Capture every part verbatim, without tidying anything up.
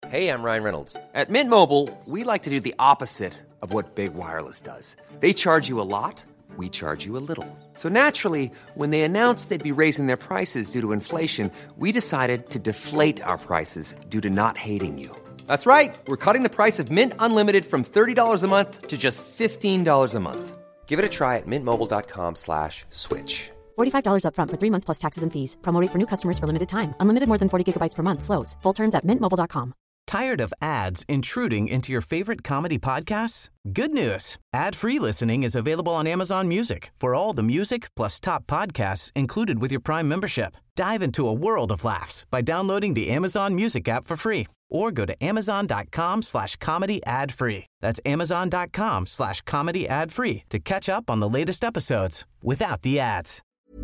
Hey, I'm Ryan Reynolds. At Mint Mobile, we like to do the opposite of what Big Wireless does. They charge you a lot, we charge you a little. So naturally, when they announced they'd be raising their prices due to inflation, we decided to deflate our prices due to not hating you. That's right. We're cutting the price of Mint Unlimited from thirty dollars a month to just fifteen dollars a month. Give it a try at mintmobile.com slash switch. forty-five dollars up front for three months plus taxes and fees. Promo rate for new customers for limited time. Unlimited more than forty gigabytes per month slows. Full terms at mint mobile dot com. Tired of ads intruding into your favorite comedy podcasts? Good news. Ad-free listening is available on Amazon Music for all the music plus top podcasts included with your Prime membership. Dive into a world of laughs by downloading the Amazon Music app for free or go to amazon.com slash comedy ad free. That's amazon.com slash comedy ad free to catch up on the latest episodes without the ads.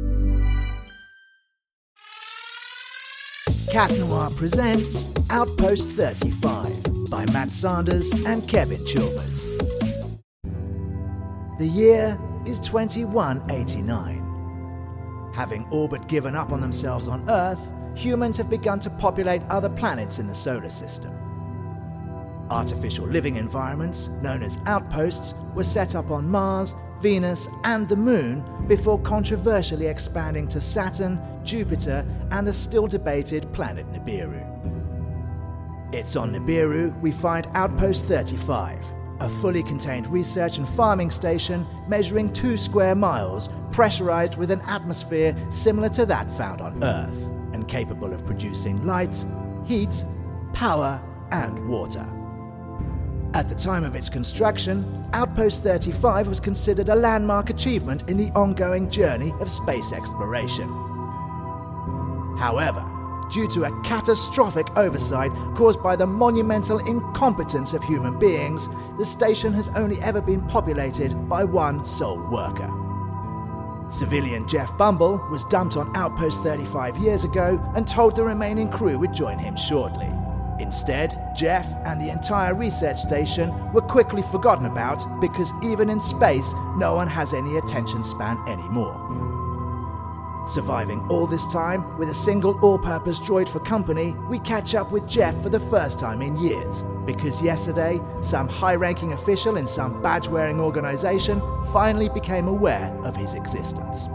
Cat Noir presents Outpost thirty-five by Matt Sanders and Kevin Chalmers. The year is twenty-one eighty-nine. Having all but given up on themselves on Earth, humans have begun to populate other planets in the solar system. Artificial living environments, known as outposts, were set up on Mars, Venus, and the Moon before controversially expanding to Saturn, Jupiter, and the still-debated planet Nibiru. It's on Nibiru we find Outpost thirty-five, a fully contained research and farming station measuring two square miles, pressurized with an atmosphere similar to that found on Earth, and capable of producing light, heat, power, and water. At the time of its construction, Outpost thirty-five was considered a landmark achievement in the ongoing journey of space exploration. However, due to a catastrophic oversight caused by the monumental incompetence of human beings, the station has only ever been populated by one sole worker. Civilian Jeff Bumble was dumped on Outpost thirty-five years ago and told the remaining crew would join him shortly. Instead, Jeff and the entire research station were quickly forgotten about because even in space, no one has any attention span anymore. Surviving all this time with a single all-purpose droid for company, we catch up with Jeff for the first time in years, because yesterday, some high-ranking official in some badge-wearing organization finally became aware of his existence.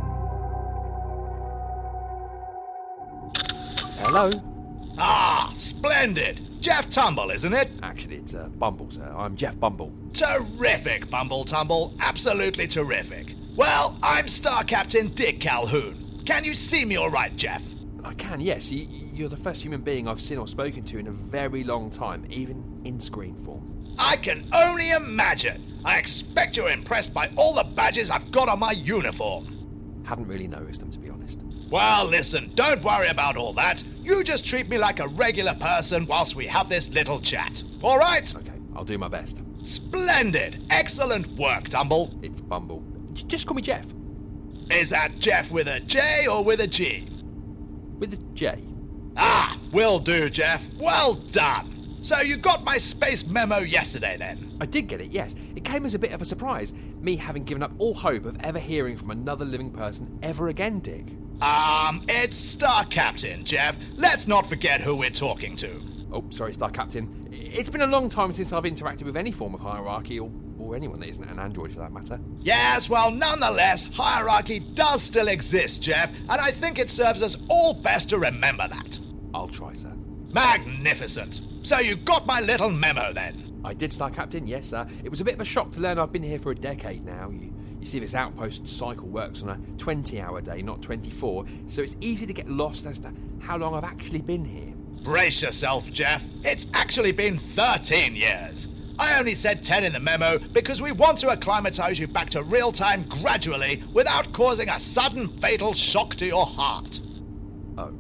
Hello? Ah, splendid! Jeff Tumble, isn't it? Actually, it's uh, Bumble, sir. I'm Jeff Bumble. Terrific, Bumble Tumble. Absolutely terrific. Well, I'm Star Captain Dick Calhoun. Can you see me all right, Jeff? I can, yes. You, you're the first human being I've seen or spoken to in a very long time, even in screen form. I can only imagine. I expect you're impressed by all the badges I've got on my uniform. Haven't really noticed them, to be honest. Well, listen, don't worry about all that. You just treat me like a regular person whilst we have this little chat. All right? Okay, I'll do my best. Splendid. Excellent work, Tumble. It's Bumble. J- Just call me Jeff. Is that Jeff with a J or with a G? With a J. Ah, will do, Jeff. Well done. So you got my space memo yesterday, then? I did get it, yes. It came as a bit of a surprise, me having given up all hope of ever hearing from another living person ever again, Dick. Um, it's Star Captain, Jeff. Let's not forget who we're talking to. Oh, sorry, Star Captain. It's been a long time since I've interacted with any form of hierarchy, or, or anyone that isn't an android for that matter. Yes, well, nonetheless, hierarchy does still exist, Jeff, and I think it serves us all best to remember that. I'll try, sir. Magnificent. So you got my little memo, then? I did, Star Captain, yes, sir. It was a bit of a shock to learn I've been here for a decade now. You, you see, this outpost cycle works on a twenty-hour day, not twenty-four, so it's easy to get lost as to how long I've actually been here. Brace yourself, Jeff. It's actually been thirteen years. I only said ten in the memo because we want to acclimatise you back to real time gradually without causing a sudden fatal shock to your heart. Oh,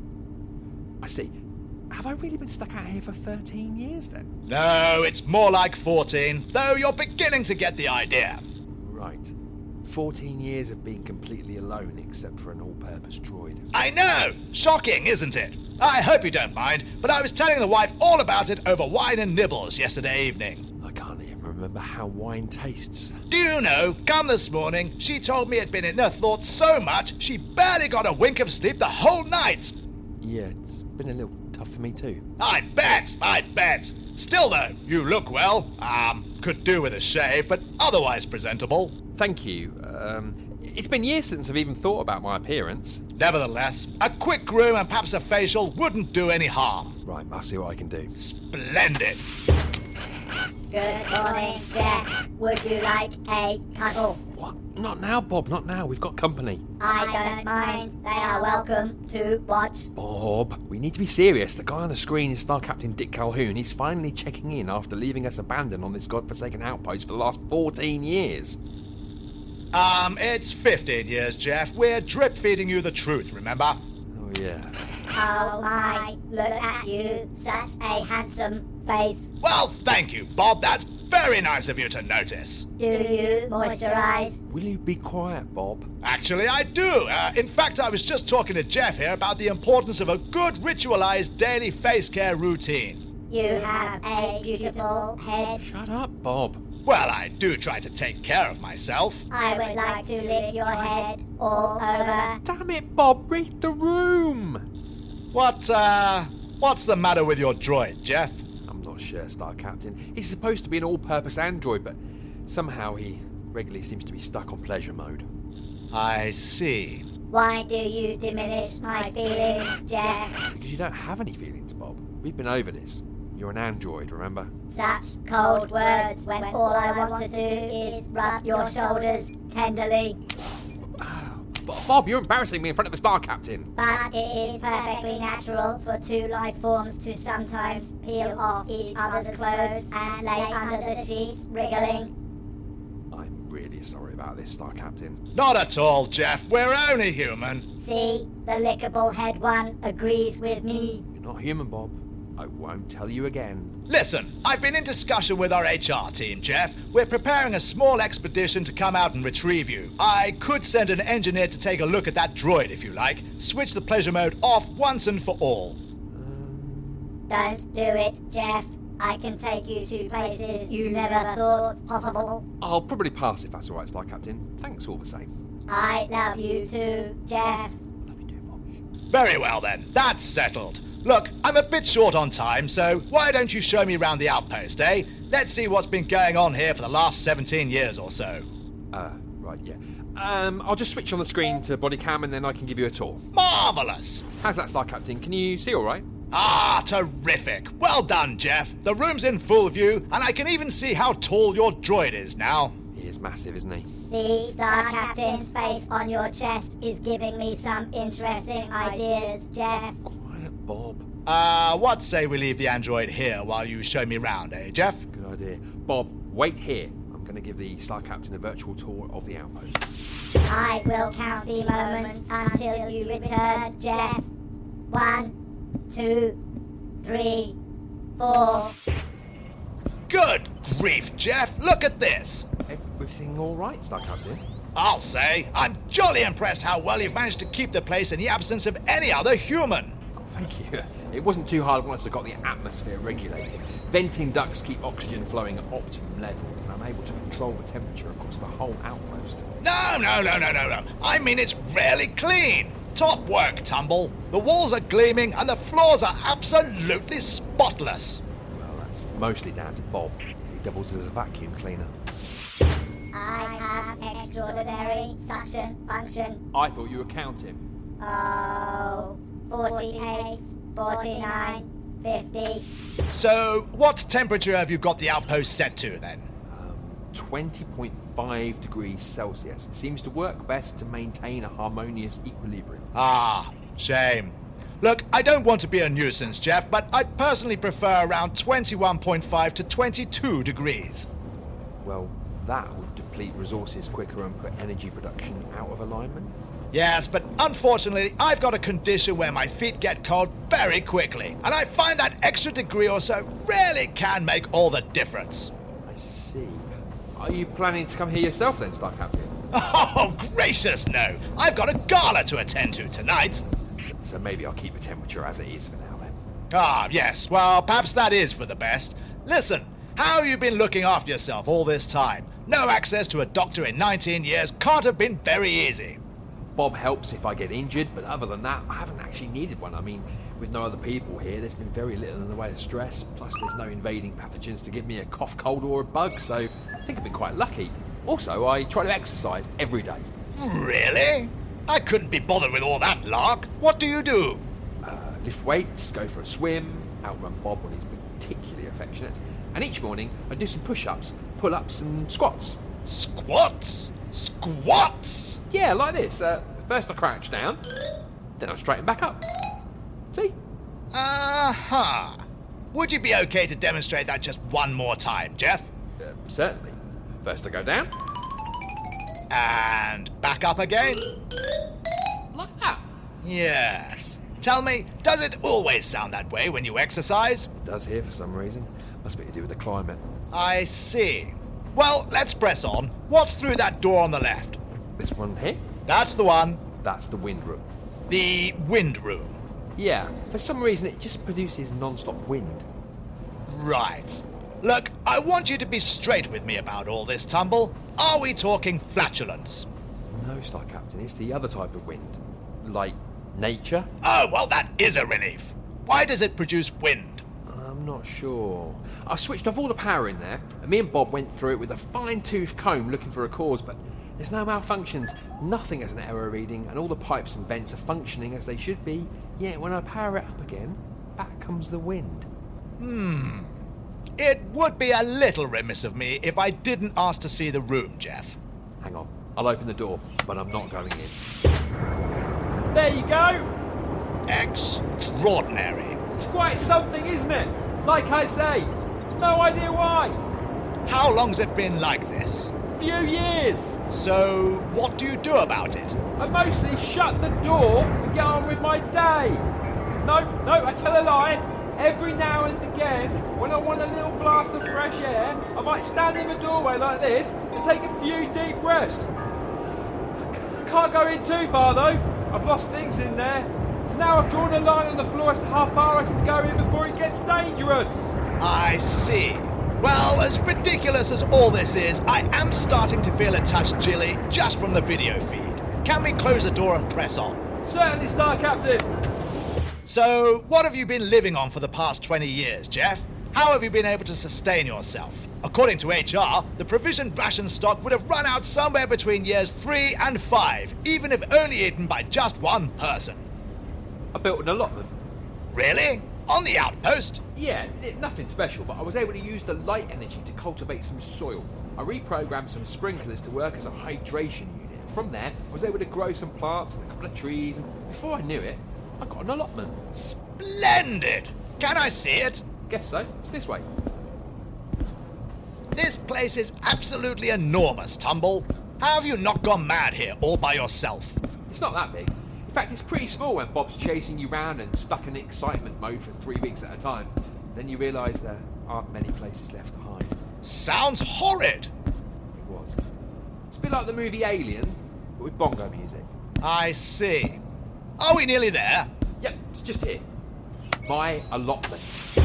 I see. Have I really been stuck out here for thirteen years then? No, it's more like fourteen, though you're beginning to get the idea. Right. fourteen years of being completely alone except for an all-purpose droid. I know! Shocking, isn't it? I hope you don't mind, but I was telling the wife all about it over wine and nibbles yesterday evening. I can't even remember how wine tastes. Do you know, come this morning, she told me it'd been in her thoughts so much she barely got a wink of sleep the whole night. Yeah, it's been a little tough tough for me too. I bet, I bet. Still though, you look well. Um, could do with a shave, but otherwise presentable. Thank you. Um, it's been years since I've even thought about my appearance. Nevertheless, a quick groom and perhaps a facial wouldn't do any harm. Right, I'll see what I can do. Splendid. Good morning, Jeff. Would you like a cuddle? What? Not now, Bob, not now. We've got company. I don't mind. They are welcome to watch. Bob, we need to be serious. The guy on the screen is Star Captain Dick Calhoun. He's finally checking in after leaving us abandoned on this godforsaken outpost for the last fourteen years. Um, it's fifteen years, Jeff. We're drip-feeding you the truth, remember? Oh, yeah. Oh my, look at you. Such a handsome face. Well, thank you, Bob. That's very nice of you to notice. Do you moisturize? Will you be quiet, Bob? Actually, I do. Uh, in fact, I was just talking to Jeff here about the importance of a good ritualized daily face care routine. You have a beautiful head. Shut up, Bob. Well, I do try to take care of myself. I would like to lift your head all over. Damn it, Bob, read the room. What, uh, what's the matter with your droid, Jeff? I'm not sure, Star Captain. He's supposed to be an all-purpose android, but somehow he regularly seems to be stuck on pleasure mode. I see. Why do you diminish my feelings, Jeff? Because you don't have any feelings, Bob. We've been over this. You're an android, remember? Such cold words when all I want to do is rub your shoulders tenderly. Bob, you're embarrassing me in front of a Star Captain. But it is perfectly natural for two life forms to sometimes peel off each other's clothes and lay under the sheets, wriggling. I'm really sorry about this, Star Captain. Not at all, Jeff. We're only human. See, the lickable head one agrees with me. You're not human, Bob. I won't tell you again. Listen, I've been in discussion with our H R team, Jeff. We're preparing a small expedition to come out and retrieve you. I could send an engineer to take a look at that droid if you like. Switch the pleasure mode off once and for all. Um... Don't do it, Jeff. I can take you to places you never thought possible. I'll probably pass if that's all right, Star Captain. Thanks all the same. I love you too, Jeff. Love you too, Bob. Very well then, that's settled. Look, I'm a bit short on time, so why don't you show me round the outpost, eh? Let's see what's been going on here for the last seventeen years or so. Uh, right, yeah. Um, I'll just switch on the screen to body cam and then I can give you a tour. Marvellous! How's that, Star Captain? Can you see all right? Ah, terrific. Well done, Jeff. The room's in full view, and I can even see how tall your droid is now. He is massive, isn't he? The Star Captain's face on your chest is giving me some interesting ideas, Jeff. Quiet, Bob. Uh, what say we leave the android here while you show me round, eh, Jeff? Good idea. Bob, wait here. I'm going to give the Star Captain a virtual tour of the outpost. I will count the moments until you return, Jeff. One, two, three, four. Good grief, Jeff. Look at this. Everything all right, Star Captain? I'll say. I'm jolly impressed how well you've managed to keep the place in the absence of any other human. Oh, thank you. It wasn't too hard once I got the atmosphere regulated. Venting ducts keep oxygen flowing at optimum level, and I'm able to control the temperature across the whole outpost. No, no, no, no, no, no. I mean, it's really clean. Top work, Tumble. The walls are gleaming and the floors are absolutely spotless. Well, that's mostly down to Bob. He doubles as a vacuum cleaner. I have extraordinary suction function. I thought you were counting. Oh, forty-eight, forty-nine, fifty. So, what temperature have you got the outpost set to, then? Um, twenty point five degrees Celsius. It seems to work best to maintain a harmonious equilibrium. Ah, shame. Look, I don't want to be a nuisance, Jeff, but I personally prefer around twenty-one point five to twenty-two degrees. Well, that would deplete resources quicker and put energy production out of alignment. Yes, but unfortunately, I've got a condition where my feet get cold very quickly, and I find that extra degree or so really can make all the difference. I see. Are you planning to come here yourself then, Star Captain? Oh, gracious no. I've got a gala to attend to tonight. So, so maybe I'll keep the temperature as it is for now then. Ah, yes. Well, perhaps that is for the best. Listen, how have you been looking after yourself all this time? No access to a doctor in nineteen years can't have been very easy. Bob helps if I get injured, but other than that, I haven't actually needed one. I mean, With no other people here, there's been very little in the way of stress, plus there's no invading pathogens to give me a cough, cold or a bug, so I think I've been quite lucky. Also, I try to exercise every day. Really? I couldn't be bothered with all that lark. What do you do? Uh, lift weights, go for a swim, outrun Bob when he's particularly affectionate, and each morning I do some push-ups, pull-ups and squats. Squats? Squats? Yeah, like this. Uh, first I crouch down, then I straighten back up. See? Uh-huh. Would you be okay to demonstrate that just one more time, Jeff? Uh, certainly. First I go down. And back up again? Like that. Yes. Tell me, does it always sound that way when you exercise? It does here for some reason. Must be to do with the climate. I see. Well, let's press on. What's through that door on the left? This one here? That's the one. That's the wind room. The wind room. Yeah, for some reason it just produces non-stop wind. Right. Look, I want you to be straight with me about all this, Tumble. Are we talking flatulence? No, Star Captain, it's the other type of wind. Like nature? Oh, well, that is a relief. Why does it produce wind? I'm not sure. I've switched off all the power in there, and me and Bob went through it with a fine-tooth comb looking for a cause, but there's no malfunctions. Nothing has an error reading, and all the pipes and vents are functioning as they should be. Yet when I power it up again, back comes the wind. Hmm. It would be a little remiss of me if I didn't ask to see the room, Jeff. Hang on. I'll open the door, but I'm not going in. There you go! Extraordinary. It's quite something, isn't it? Like I say, no idea why. How long's it been like this? Few years. So, what do you do about it? I mostly shut the door and get on with my day. No, no, I tell a lie. Every now and again, when I want a little blast of fresh air, I might stand in the doorway like this and take a few deep breaths. I can't go in too far though. I've lost things in there. So now I've drawn a line on the floor as to how far I can go in before it gets dangerous. I see. Well, as ridiculous as all this is, I am starting to feel a touch chilly just from the video feed. Can we close the door and press on? Certainly, Star Captain. So, what have you been living on for the past twenty years, Jeff? How have you been able to sustain yourself? According to H R, the provisioned ration stock would have run out somewhere between years three and five, even if only eaten by just one person. I built an allotment. Really? On the outpost? Yeah, nothing special, but I was able to use the light energy to cultivate some soil. I reprogrammed some sprinklers to work as a hydration unit. From there, I was able to grow some plants and a couple of trees, and before I knew it, I got an allotment. Splendid! Can I see it? Guess so. It's this way. This place is absolutely enormous, Tumble. How have you not gone mad here all by yourself? It's not that big. In fact, it's pretty small when Bob's chasing you round and stuck in excitement mode for three weeks at a time. Then you realise there aren't many places left to hide. Sounds horrid. It was. It's a bit like the movie Alien, but with bongo music. I see. Are we nearly there? Yep, it's just here. My allotment.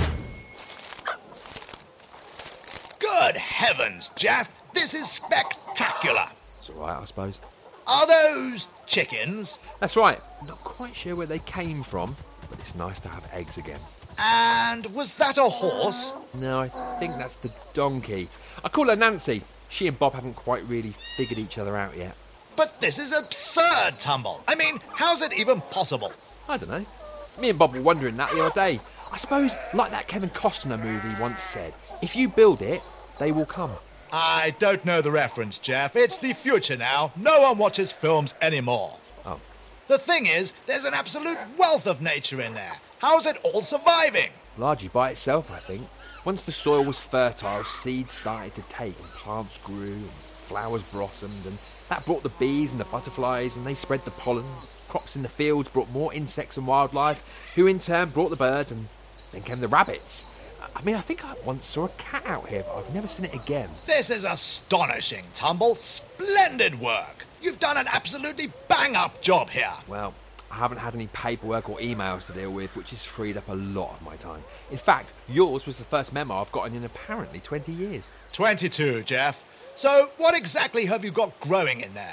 Good heavens, Jeff! This is spectacular! It's alright, I suppose. Are those chickens? That's right. Not quite sure where they came from, but it's nice to have eggs again. And was that a horse? No, I think that's the donkey. I call her Nancy. She and Bob haven't quite really figured each other out yet. But this is absurd, Tumble. I mean, how's it even possible? I don't know. Me and Bob were wondering that the other day. I suppose, like that Kevin Costner movie once said, if you build it, they will come. I don't know the reference, Jeff. It's the future now. No one watches films anymore. Oh. The thing is, there's an absolute wealth of nature in there. How's it all surviving? Largely by itself, I think. Once the soil was fertile, seeds started to take and plants grew and flowers blossomed, and that brought the bees and the butterflies, and they spread the pollen. Crops in the fields brought more insects and wildlife, who in turn brought the birds, and then came the rabbits. I mean, I think I once saw a cat out here, but I've never seen it again. This is astonishing, Tumble. Splendid work. You've done an absolutely bang-up job here. Well, I haven't had any paperwork or emails to deal with, which has freed up a lot of my time. In fact, yours was the first memo I've gotten in apparently twenty years. twenty-two, Jeff. So, what exactly have you got growing in there?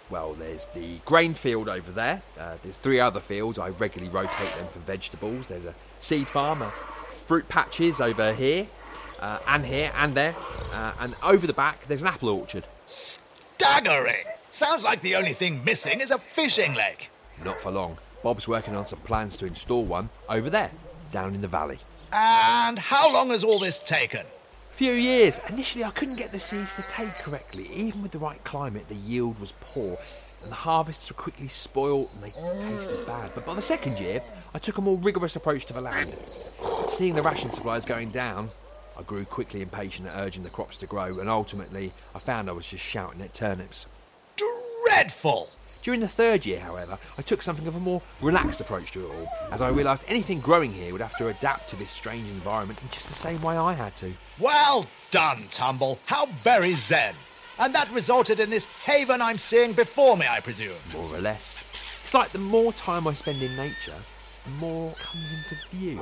Well, there's the grain field over there. Uh, there's three other fields. I regularly rotate them for vegetables. There's a seed farm, uh, fruit patches over here, uh, and here, and there. Uh, and over the back, there's an apple orchard. Staggering! Sounds like the only thing missing is a fishing lake. Not for long. Bob's working on some plans to install one over there, down in the valley. And how long has all this taken? Few years. Initially, I couldn't get the seeds to take correctly. Even with the right climate, the yield was poor, and the harvests were quickly spoiled and they tasted bad. But by the second year, I took a more rigorous approach to the land. But seeing the ration supplies going down, I grew quickly impatient at urging the crops to grow, and ultimately, I found I was just shouting at turnips. Dreadful! During the third year, however, I took something of a more relaxed approach to it all, as I realised anything growing here would have to adapt to this strange environment in just the same way I had to. Well done, Tumble. How very zen. And that resulted in this haven I'm seeing before me, I presume. More or less. It's like the more time I spend in nature, the more comes into view.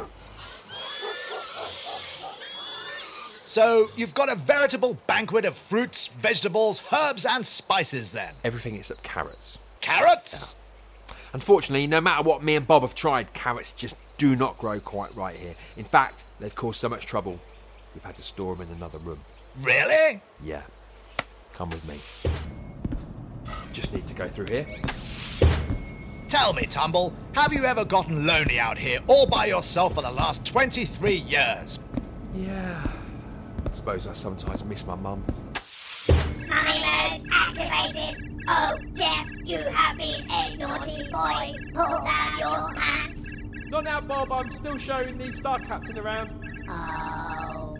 So you've got a veritable banquet of fruits, vegetables, herbs and spices then? Everything except carrots. Carrots? Yeah. Unfortunately, no matter what me and Bob have tried, carrots just do not grow quite right here. In fact, they've caused so much trouble, we've had to store them in another room. Really? Yeah. Come with me. Just need to go through here. Tell me, Tumble, have you ever gotten lonely out here all by yourself for the last twenty-three years? Yeah. I suppose I sometimes miss my mum. Mummy mode activated. Oh, Jeff, you have been a naughty boy. Pull down your pants. Not now, Bob. I'm still showing the Star Captain around. Oh.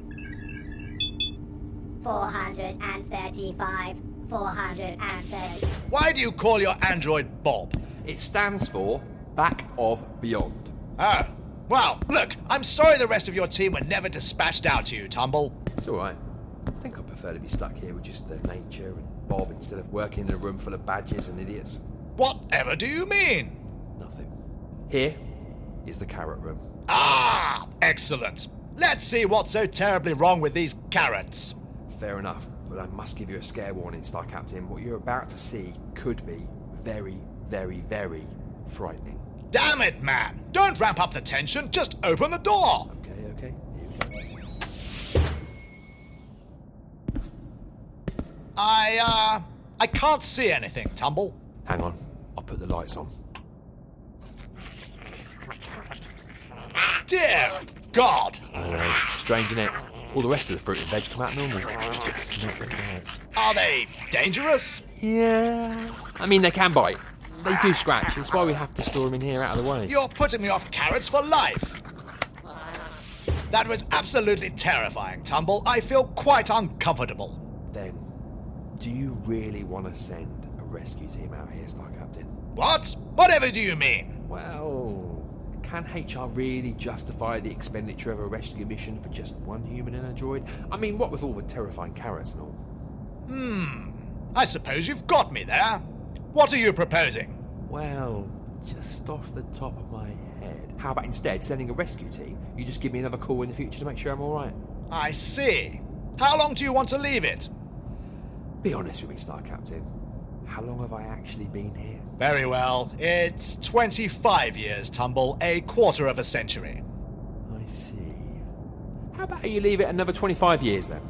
four hundred thirty-five. four hundred thirty. Why do you call your android Bob? It stands for Back of Beyond. Oh. Well, look, I'm sorry the rest of your team were never dispatched out to you, Tumble. It's all right. I think I prefer to be stuck here with just the nature and Bob instead of working in a room full of badgers and idiots. Whatever do you mean? Nothing. Here is the carrot room. Ah, excellent. Let's see what's so terribly wrong with these carrots. Fair enough, but I must give you a scare warning, Star Captain. What you're about to see could be very, very, very frightening. Damn it, man! Don't ramp up the tension, just open the door! Okay, okay, here we go. I, uh, I can't see anything, Tumble. Hang on, I'll put the lights on. Dear God! I know, strange, isn't it? All the rest of the fruit and veg come out normal. Just not the carrots. Are they dangerous? Yeah. I mean, they can bite. They do scratch. It's why we have to store them in here out of the way. You're putting me off carrots for life. That was absolutely terrifying, Tumble. I feel quite uncomfortable. Then, do you really want to send a rescue team out here, Star Captain? What? Whatever do you mean? Well, can H R really justify the expenditure of a rescue mission for just one human and a droid? I mean, what with all the terrifying carrots and all? Hmm. I suppose you've got me there. What are you proposing? Well, just off the top of my head. How about instead sending a rescue team? You just give me another call in the future to make sure I'm all right. I see. How long do you want to leave it? Be honest with me, Star Captain. How long have I actually been here? Very well. It's twenty-five years, Tumble. A quarter of a century. I see. How about you leave it another twenty-five years then?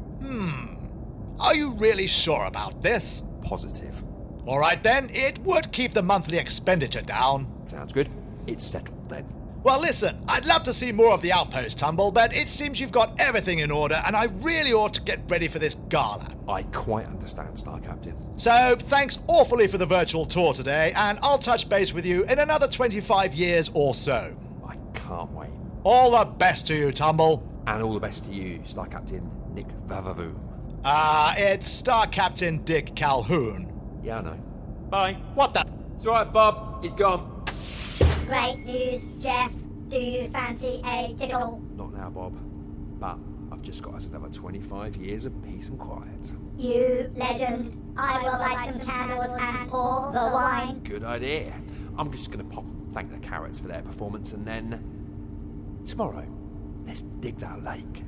Hmm. Are you really sure about this? Positive. All right then, it would keep the monthly expenditure down. Sounds good. It's settled then. Well, listen, I'd love to see more of the outpost, Tumble, but it seems you've got everything in order, and I really ought to get ready for this gala. I quite understand, Star Captain. So, thanks awfully for the virtual tour today, and I'll touch base with you in another twenty-five years or so. I can't wait. All the best to you, Tumble. And all the best to you, Star Captain Nick Vavavoom. Ah, uh, it's Star Captain Dick Calhoun. Yeah, I know. Bye. What the? It's all right, Bob. He's gone. Great news, Jeff. Do you fancy a tickle? Not now, Bob. But I've just got us another twenty-five years of peace and quiet. You legend. I will light some candles and pour the wine. Good idea. I'm just going to pop and thank the carrots for their performance, and then tomorrow, let's dig that lake.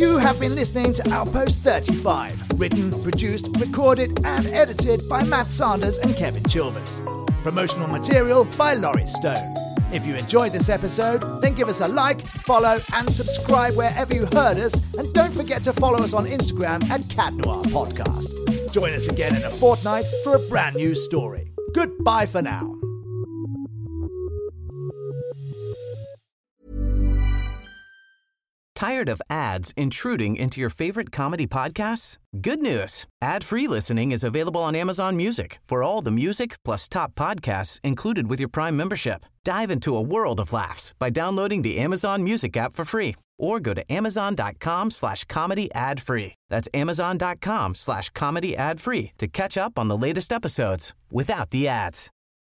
You have been listening to Outpost thirty-five, written, produced, recorded and edited by Matt Sanders and Kevin Chilvers. Promotional material by Laurie Stone. If you enjoyed this episode, then give us a like, follow and subscribe wherever you heard us, and don't forget to follow us on Instagram at Cat Noir Podcast. Join us again in a fortnight for a brand new story. Goodbye for now. Tired of ads intruding into your favorite comedy podcasts? Good news. Ad-free listening is available on Amazon Music for all the music plus top podcasts included with your Prime membership. Dive into a world of laughs by downloading the Amazon Music app for free or go to amazon.com slash comedy ad free. That's amazon.com slash comedy ad free to catch up on the latest episodes without the ads.